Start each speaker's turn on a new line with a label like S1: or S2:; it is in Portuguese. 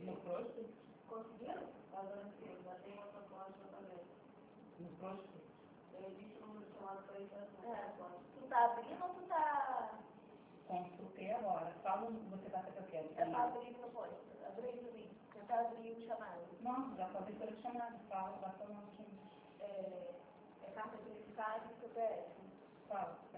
S1: No próximo?
S2: Conseguiram? Agora sim, já tem uma proposta também.
S1: No próximo?
S2: Eu disse o número chamado para isso. Tu tá abrindo ou tu tá...
S1: Consultei agora. Fala o que você está que eu quero.
S2: É para abrir proposta. Abrir o link. Tentar abrir o chamado.
S1: Não, já pode ser o chamado. Fala, vai falando.
S2: É carta de identidade e CPF.
S1: Fala.